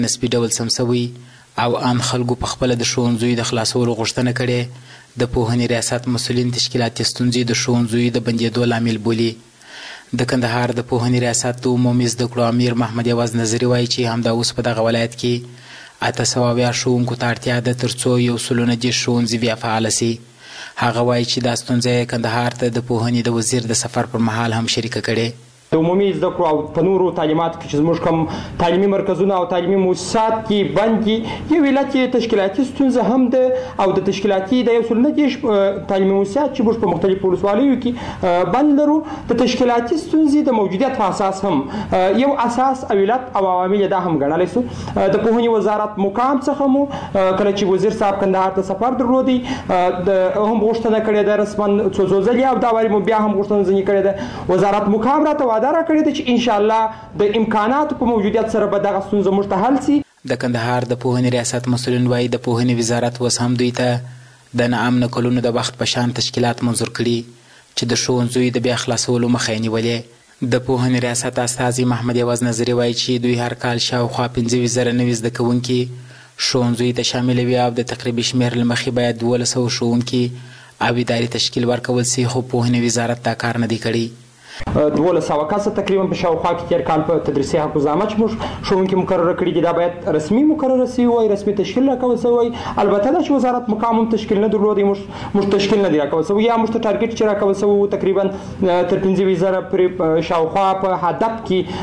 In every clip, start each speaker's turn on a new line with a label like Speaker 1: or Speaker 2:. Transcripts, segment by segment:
Speaker 1: نسبي ډول سم شوی او عام خلکو په خپله د ښوونځیو د خلاصولو غوښتنه کړې. د پوهنې ریاست مسؤلین تشکیلاتي ستونزې د ښوونځیو د بندېدو لامل بولي. د کندهار د پوهنې ریاست د عمومي زده کړو امیر محمد یوز نظري وایي چې همدا اوس په دغه ولایت کې 800 ښوونکو ته اړتیا ده تر څو 190 ښوونځي بیا فعاله سي. هغه وایي چې دا ستونزه یې کندهار ته د پوهنې د وزیر د سفر پر مهال هم شریکه کړې.
Speaker 2: د عمومي زده کړو او په نورو تعلیماتو کې چې زموږ کوم تعلیمي مرکزونه او تعلیمي مؤسسات کې بند دي، یو علت یې تشکیلاتي ستونزه هم ده او د تشکیلاتي د 190 تعلیمي مؤسسات چې موږ په مختلفو ولسوالیو کې بند لرو، د تشکیلاتي ستونزې د موجودیت په اساس هم یو اساس او علت او عوامل دا هم ګڼلی سو. د پوهنې وزارت مقام څخه مو کله چې وزیر صاحب کندهار ته سفر درلودی هم غوښتنه کړې ده رسما څو ځلې، او دا واري مو بیا هم غوښتنه ځینې کړې ده. وزارت مقام راته دا را کړی ده چې ان شاء الله د امکاناتو په موجودیت سره به دغه ستونزه موږ ته حل سي.
Speaker 1: د کندهار د پوهنې ریاست مسؤلین وایي د پوهنې وزارت اوس هم دوی ته د ناام نکلونو د وخت په شان تشکیلات منظور کړي چې د ښوونځیو د بیا خلاصولو مخه یې نیولې. د پوهنې ریاست استازي محمد یوز نظري وایي چې دوی هر کال شاوخوا 15,000 نوي زده کوونکي ښوونځیو ته شاملوي او د تقریبي شمېر له مخې باید 1200 ښوونکي او اداري تشکیل ورکول سي، خو پوهنې وزارت دا کار نه دی کړی.
Speaker 2: 1200 کسه تقریبا په شاوخوا کې تیر کال په تدریسي حافظنامه چې موږ ښوونکي مقرره کړي دي، دا باید رسمي مقرره سوي وای، رسمي تشکیل راکول سوی. البته دا چې وزارت مقام هم تشکیل نه درلودی، موږ تشکیل نه دی راکول سوی، یا موږ ته ټارګټ چې راکول سوی تقریبا تر 15,000 پرې شاوخوا په هدف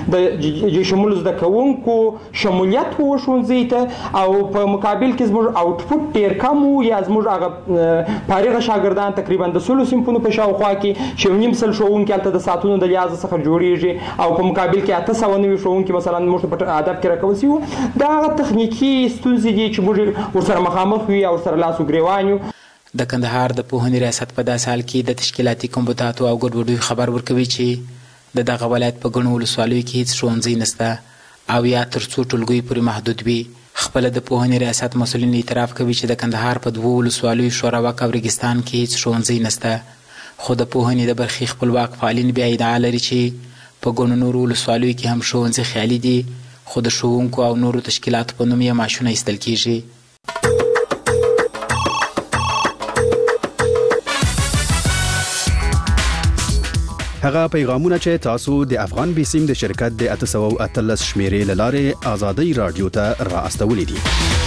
Speaker 2: کې د شمول زده کوونکو شمولیت و ښوونځي ته، او په مقابل کې زموږ آوټپوټ ډېر کم و، یا زموږ هغه فارغه شاګردان تقریبا د 16 صنفونو په شاوخوا کې 9.5 ښوونکي هلته د ساعتونو د لیاز څخه جوړیږي، او په مقابل کې 890 ښوونکي مثلا موږ په هدف کې راکول سوي. دا هغه تخنیکي ستونزې دي چې موږ ورسره مخامخ یو او سره لاس وګریوان یو.
Speaker 1: د کندهار د پوهنې ریاست په داسې حال کې د تشکیلاتي کمبوداتو او ګډوډیو خبر ورکوي چې د دغه ولایت په ګڼو ولسوالیو کې هیڅ ښوونځی نشته او یا تر څو ټولګیو پورې محدود وي. خپله د پوهنې ریاست مسؤلین اعتراف کوي چې د کندهار په 2 ولسوالیو شوراوک او ریګستان کې هیڅ ښوونځی نشته، خو د پوهنې د برخې خپلواک فعالین بیا ادعا لري چې په ګڼو نورو ولسوالیو کې هم ښوونځي خیالي دي، خو د ښوونکو او نورو تشکیلاتو په نوم یې معاشونه ایستل کیږي.
Speaker 3: هغه پیغامونه چې تاسو د افغان بیسیم د شرکت د 813 شمیرې له لارې آزادۍ رادیو ته را استولې دي.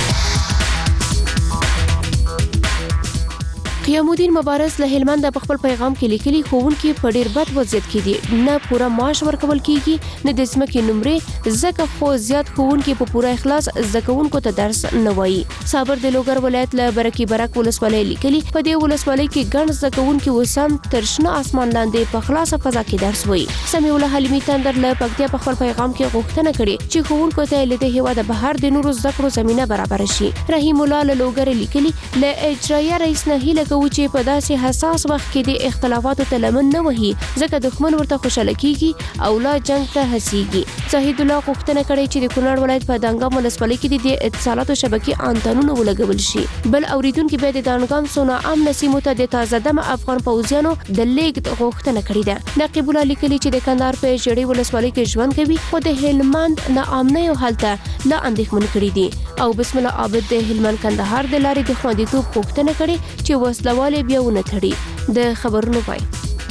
Speaker 4: قیام الدین مبارز له هلمند په خپل پیغام کې لیکلي ښوونکي په ډیر بد وضعیت کې دي، نه پوره معاش ورکول کیږي نه د ځمکې نمرې، ځکه خو زیات ښوونکي په پوره اخلاص زده کوونکو ته درس نه وایي. صابر د لوګر ولایت له برکي برک ولسوالۍ لیکلي په دې ولسوالۍ کې ګڼ زده کوونکي وسام تر شنه اسمان لاندې په خلاصه فضا کې درس وایي. سمیع الله حلیمي تندر له پکتیا په خپل پیغام کې غوښتنه کړې چې ښوونکو ته له دې هیواده بهر د نورو زده کړو زمينه برابر شي. رحیم الله له لوګر لیکلي له اجرایه رئیس نه هیله کوي چې په داسې حساس وخت کې د اختلافاتو ته لمن نه وهي، ځکه دښمن ورته خوشاله کیږي او لا جنگ ته هڅیږي. زاهد الله غوښتنه کړې چې د کونړ ولایت په دانګام ولسوالۍ کې د اتصالاتو شبکې انتنونه ولګول شي. بل اوریدونکو به د دانګام سونه امن سیمو ته د تازه دم افغان پوځیانو د لیږد غوښتنه کړې ده. نقیب الله لیکلي چې د کندهار په جړې ولسوالۍ کې ژوند کوي، خو د هلمند ناامنۍ حالت لا اندېښمن کړي دي. او بسم الله عابد د هلمند کندهار د لارې د خوندیتوب غوښتنه کړې چې وسلواله بیا ونه تړي. د خبرونو پای.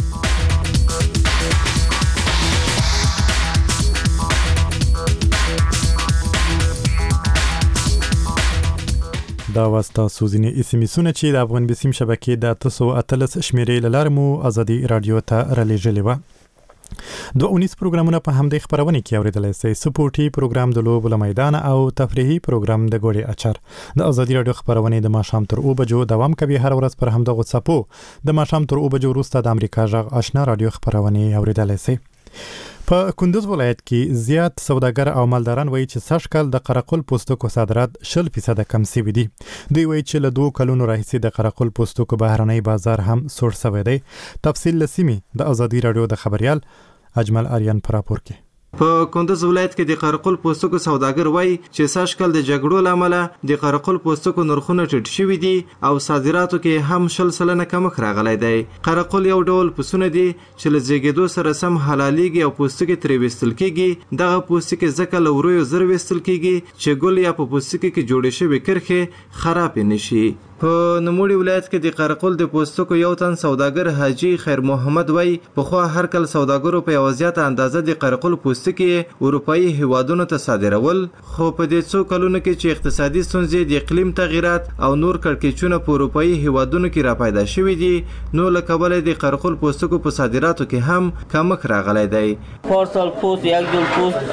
Speaker 5: دا واسطه سوزینه اسمیسونه چې د افغان بیسیم شبکې د 813 شمیرې له لارې مو آزادي رادیو ته رالېږلې وه. 2 پروګرامونه په همدې خبرونه کې اوریدلای شئ. سپورټي پروګرام د لوبو میدان او تفریحي پروګرام د ګوړې اچار. د آزادي رادیو خبرونه د ماښام تر 2 بجو دوام کوي هر ورځ پر همدغه څپو. د ماښام تر 2 بجو وروسته د امریکا غږ آشنا رادیو خبرونه اوریدلای شئ. په کندوز ولایت کې زیات سوداګر او مالداران وایي چې سږ کال د قرقل پوستکو صادرات 40% کم شوي دي. دوی وایي چې له 2 کلونو راهیسې د قرقل پوستکو بهرنی بازار هم سوړ شوی دی. تفصیل له سیمې د آزادي رادیو د خبريال اجمل آریان پر راپور کې.
Speaker 6: په کندز ولایت کې د قرقل پوستکو سوداګر وایي چې سږ کال د جګړو له امله د قرقل پوستکو نرخونه ټیټ شوي دي او صادراتو کې هم 10% کمښت راغلی دی. قرقل یو ډول پسونه دي چې له زیږېدو سره سم حلالېږي او پوستکي ترې ویستل کېږي. دغه پوستکي ځکه له ورویو زر ویستل کېږي چې ګل یا په پوستکي کې جوړې شوې کرښې خرابې نه شي. په نوموړي ولایت کې د قرقل د پوستکو یو تن سوداګر حاجي خیر محمد وایي پخوا هر کال سوداګرو په یوه زیاته اندازه د قرقل پوستکي اروپایي هیوادونو ته صادرول، خو په دې څو کلونو کې چې اقتصادي ستونزې د اقلیم تغیرات او نور کړکېچونه په اروپایي هیوادونو کې راپیدا شوي دي، نو له کبله د قرقل پوستکو په صادراتو کې هم کمښت راغلی دی.
Speaker 7: پارسال پوست یک جل پوست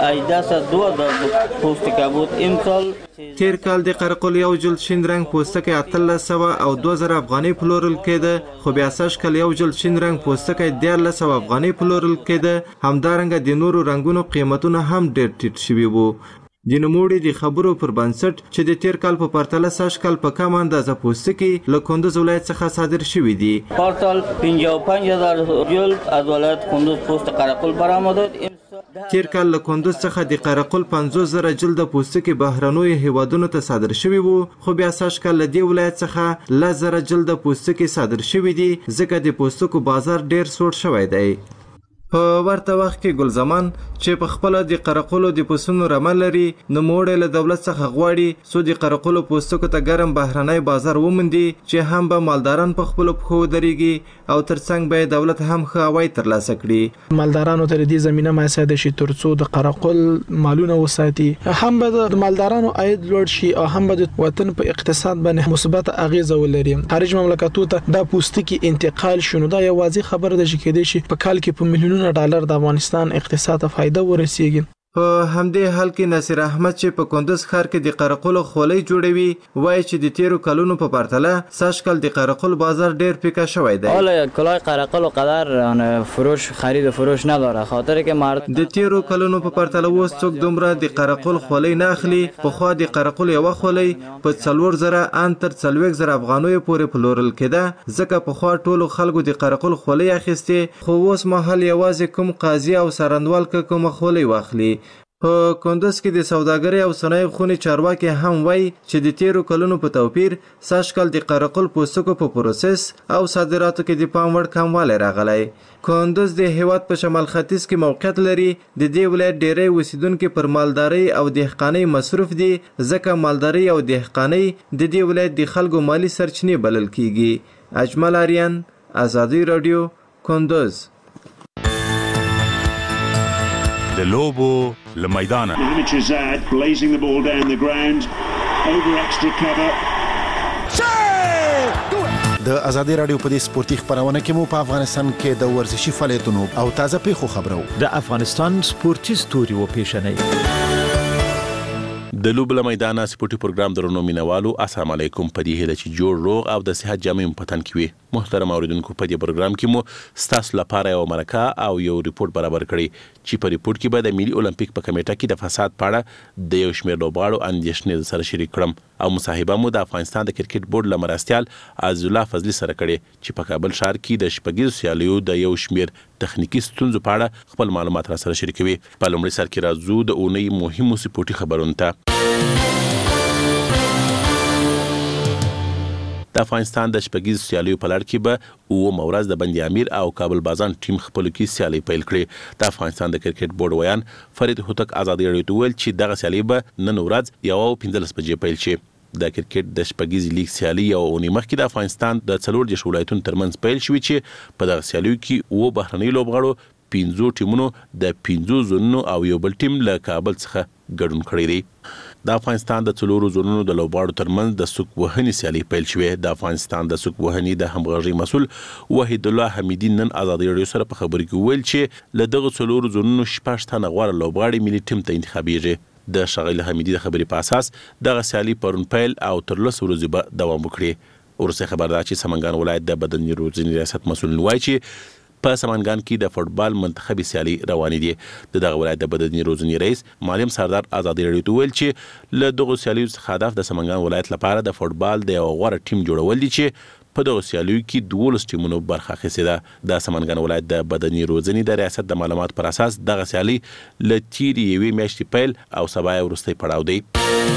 Speaker 7: 18,000 پوست که بود، امسال
Speaker 6: تیر کال د قرقل یو جلد شین رنګ پوستکی 1800 او 2000 افغانۍ پلورل کېده، خو بیا سږ کال یو جلد شین رنګ پوستکی 1300 افغانۍ پلورل کېده. همدارنګه د نورو رنګونو قیمتونه هم ډېر ټیټ شوي وو. د نوموړي د خبرو پر بنسټ چې د تیر کال په پرتله سږ کال په کم اندازه پوستکي له کندز ولایت څخه صادر شوي دي.
Speaker 7: پارسال 55,000 جلد از ولایت کندز پوست قرقل برآمد.
Speaker 6: تیر کال له کندز څخه د قرقل 50,000 جلد پوستکي بهرنیو هیوادونو ته صادر شوي وو، خو بیا سږ کال له دې ولایت څخه 10,000 جلد پوستکي صادر شوي دي، ځکه د پوستکو بازار ډیر سوړ شوی دی. په ورته وخت کې ګلزمان چې په خپله د قرقلو د پسونو رمه لري، نوموړی له دولت څخه غواړي څو د قرقلو پوستکو ته ګرم بهرنی بازار وموندي چې هم به مالداران په خپلو پښو ودرېږي او ترڅنګ به دولت هم ښه عواید ترلاسه کړي.
Speaker 8: مالدارانو ته د دې زمینه میسر شي ترڅو د قرقل مالونه وساتي، هم به د مالدارانو عاید لوړ شي او هم به د وطن په اقتصاد باندې مثبت اغیزه ولري. خارج مملکتونو ته دا پوستکي انتقال شونه دا یو واضح خبره ده چې کېدای شي په کال کې په میلیونونو ډالر د افغانستان اقتصاد ته فائدہ ورسیږي.
Speaker 6: په همدې حال کې ناصر احمد چې په کندز ښار کې د قرقلو خولۍ جوړوي وایي چې د تیرو کلونو په پرتله سږ کال د قرقل بازار ډیر پیکه شوی دی.
Speaker 9: حالا کلاه قرقل قدر فروش خرید و فروش نداره، خاطر که مرد
Speaker 6: د تیرو کلونو په پرتله اوس څوک دومره د قرقل خولۍ نه اخلي. پخوا د قرقل یوه خولۍ په 4,000 ان تر 40,000 افغانیو پورې پلورل کېده، ځکه پخوا ټولو خلکو د قرقل خولۍ اخیستې، خو اوس مهال یوازې کوم قاضي او سرندوال که کومه خولۍ واخلي. په کندز کې د سوداګرۍ او صنایعو خونې چارواکي هم وایي چې د تیرو کلونو په توپیر سږ کال د قرقل پوستکو په پروسس او صادراتو کې د پام وړ کموالی راغلی. کندز د هیواد په شمال ختیځ کې موقعیت لري. د دې ولایت ډیری اوسیدونکي پر مالدارۍ او دهقانۍ مصروف دي، ځکه مالدارۍ او دهقانۍ د دې ولایت د خلکو مالی سرچینې بلل کیږي. اجمل آریان، ازادي راډیو، کندز.
Speaker 10: د لوبو له میدانه
Speaker 11: د ازادي راډیو په دې سپورتي خبرونه کې مو په افغانستان کې د ورزشي فعالیتونو او تازه پیښو خبرو
Speaker 12: د افغانستان سپورتي ستوري و پیښنې
Speaker 10: د لوبو له میدانه سپورتي پروګرام درنو مینوالو السلام علیکم. په دې هیله چې جوړ روغ او د صحت جامع پتن کې وي. محترم اوریدونکو، په دې پروګرام کې مو ستاسو لپاره یو مرکه او یو ریپورت برابر کړی چې په ریپورت کې به د ملي اولمپیک په کمیټه کې د فساد په اړه د یو شمېر لوبغاړو اندېښنې سره شریک کړم او مصاحبه مو د افغانستان د کرکټ بورډ له مرستیال عزیز الله فضلي سره کړې چې په کابل ښار کې د شپږیزو سیالیو د یو شمېر تخنیکی ستونزو په اړه خپل معلومات را سره شریکوي. په لومړي سر کې راځو د اونۍ مهمو سپورتي خبرونو ته. د افغانستان د شپږیزو سیالیو په لړ کې به اوومه ورځ د بند امیر او کابل بازان ټیم خپلو کې سیالۍ پیل کړې. د افغانستان د کرکټ بورډ ویان فرید هوتک ازادي راډیو ته وویل چې دغه سیالۍ به نن ورځ 1:15 بجې پیل شي. د کرکټ د شپږیز لیګ سیالي یو اونۍ مخکې د افغانستان د 14 ولایتونو ترمنځ پیل شوې چې په دغه سیالیو کې اووه بهرني لوبغاړو 15 ټیمونو د 15 زونونو او یو بل ټیم له کابل څخه ګډون کړی دی. د افغانستان د 4 زونونو د لوبغاړو ترمنځ د سوک وهنې سیالي پیل شوې. د افغانستان د سوک وهنې د همغږي مسول وحید الله حمیدی نن ازادي راډیو سره په خبرو کې ویل چې له دغه 4 زونونو 6 تنه غوړ لوبغاړي ملي ټیم ته انتخابیږي. د شغیل حمیدی د خبرې په اساس دغه سیالي پرون پیل او تر 10 ورځې به دوام وکړي. ورسره خبردار چې سمنګان ولایت د بدني روزنې ریاست مسؤل وایي چې په سمنګان کې د فوټبال منتخبي سیالي روانې دي. دغه ولایت د بدني روزنې رئیس معلم سردار ازادي راډیو ته ویل چې له دغه سیالیو څخه هدف د سمنګان ولایت لپاره د فوټبال د یو غوره ټیم جوړول دي چې په دغه سیالیو کې 12 ټیمونو برخه اخیستې ده. د سمنګان ولایت د بدني روزنې د ریاست د معلومات پر اساس دغه سیالي له تیرې یوې میاشتې پیل او سبا یې وروستی پړاو دی.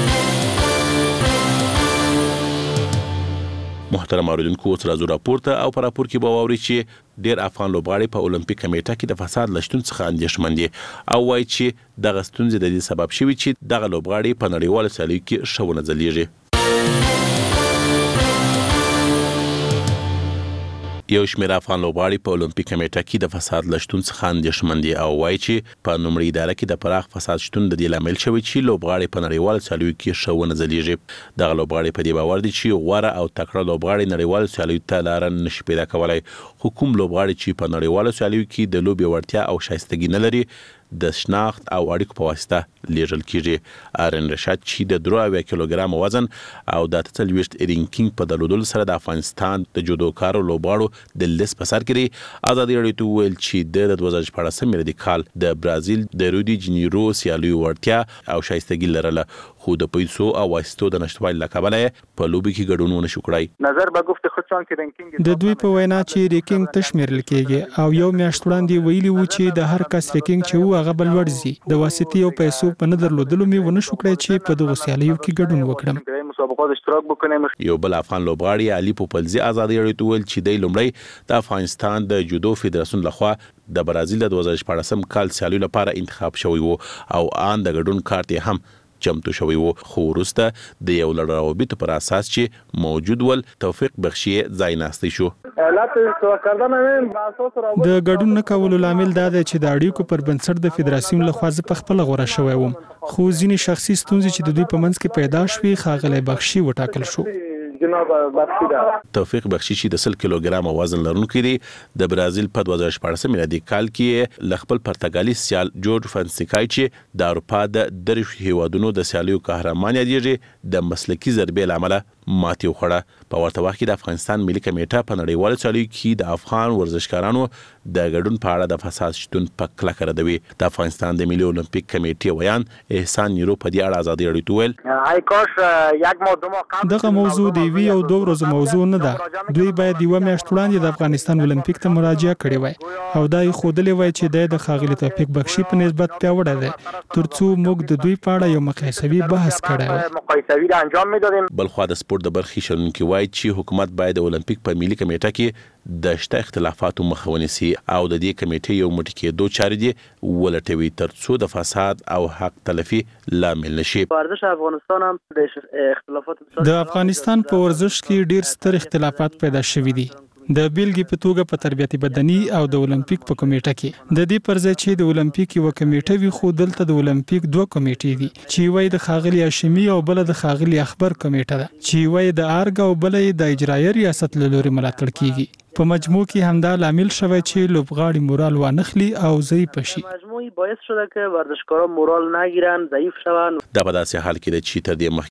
Speaker 10: محترم اوریدونکو، اوس راځو راپورته او په راپور کې به واورئ چې ډېر افغان لوبغاړي په اولمپیک کمیټه کې د فساد له شتون څخه اندېښمن دي او وایي چې دغه ستونزې د دې سبب شوي چې دغه لوبغاړي په نړیوالو سیالیو کې ښه ونه ځلیږي. یو شمېر افغان لوبغاړي په اولمپیک کمیټه کې د فساد له شتون څخه اندېښمن دي او وایي چې په لومړۍ اداره کې د پراخ فساد شتون د دې لامل شوی چې لوبغاړي په نړیوالو سیالیو کې ښه ونه ځلیږي. دغه لوبغاړي په دې باور دي چې غوره او تکړه لوبغاړي نړیوالو سیالیو ته لاره نشي پیدا کولی، خو کوم لوبغاړي چې په نړیوالو سیالیو کې د لوبې وړتیا او شایستګي نه لري د شناخت او اړیکو په واسطه لیږل کیږي. آرن رشاد چې د 3 کیلوګرام وزن او د 43 رینکینګ په درلودلو سره د افغانستان د جودوکارو لوبغاړو د لیست په سر کې دی، ازادي راډیو ته وویل چې د 2014 میلادي کال د برازیل د رودي جنیرو سیالیو وړتیا او شایستګي لرله، خو د پیسو او واسطو د نشټوالي له کبله په لوبي کې ګډون ونه شو کړای.
Speaker 13: نظر به گفت خودشان کې رینکینګ
Speaker 14: د دوی په وینا چې رینکینګ تشمیرل کېږي او یو میاشت وړاندې ویلي وو چې د هر کس رینکینګ چې هغه بل لوړ زی. د واسطې او پیسو په نه درلودلو مې ونه شو کړای چې په دغه سیالیو کې ګډون وکړم.
Speaker 13: مسابقات اشتراک وکړم.
Speaker 10: یو بل افغان لوبغاړي علي پوپلزي ازادي راډیو ته ویل چې د لومړی د افغانستان د جودو فدراسیون لخوا د برازیل د 2014 کال سیالیو لپاره انتخاب شوی وو او آن د ګډون کارت هم چمتو شوی وو، خو وروسته د یو لړ روابطو پر اساس چې موجود ول توفیق بخشي ځای ناستې شو.
Speaker 14: د ګډون نه کولو لامل دا دی چې د اړیکو پر بنسټ د فدراسیون لخوا زه په خپل غوړه شوی وم، خو ځینې شخصي ستونزې چې د دوی په منځ کې پیدا شوې ښاغلی بخشي وټاکل شو.
Speaker 10: توفیق بخشي چې د 100 کیلوګرام وزن لرونکی دی، د برازیل په 2014 میلادي کال کې ل خپل پرتګالي سیال جورج فانسیکای چې د اروپا د 3 هیوادونو د سیالیو قهرمان یادېږي د مسلکي ضربې له امله ماتې وخوړه. په ورته وخت کې د افغانستان ملي کمیټه په نړیوالو سیالیو کې د افغان ورزشکارانو د ګډون په اړه د فساد شتون په کلکه ردوي. د افغانستان د ملي اولمپیک کمیټې ویان احسان نیرو په دې اړه ازادي راډیو ته ویل
Speaker 14: دغه موضوع د وی او 2 ورځې موضوع نه ده. دوی باید یو میاشت وړاندې د افغانستان اولمپیک ته مراجعه کړې وای او دا یې ښودلې وای چې د ښاغلي توفیق بخشي په نسبت پیاوړی دی ترڅو موږ د دوی په اړه یو مقایسوي بحث کړی وای.
Speaker 10: بلخوا د سپورت د برخې شنونکي وایي چې حکومت باید د اولمپیک په ملي کمیټه کې د شته اختلافاتو مخه ونیسي او د دې کمیټې یو موټی کېدو چارې دي ولټوي ترڅو د فساد او حق تلفي لامل نشي.
Speaker 13: ورزش افغانستان هم د اختلافات
Speaker 14: د افغانستان په ورزش کې ډېر ستر اختلافات پیدا شوي دي. د بیلګې په توګه په تربیتي بدني او د اولمپیک په کمیټه کې د دې پر ځای چې د اولمپیک یو کمیټه وي، خو دلته د اولمپیک 2 کمیټې دي چې وای د ښاغلي هاشمي او بل د ښاغلي اخبار کمیټه ده چې وای د ارګ او بل د اجرایي ریاست له لوري ملاتړ کیږي. په مجموع کې همدا لامل شوی چې لوبغاړي مورال وانخلي او ضعیف شي.
Speaker 13: مجموعي باعث شده که ورزشکاران مورال نگیرن، ضعیف شون.
Speaker 10: دا په داسې حال کې ده چې تر دې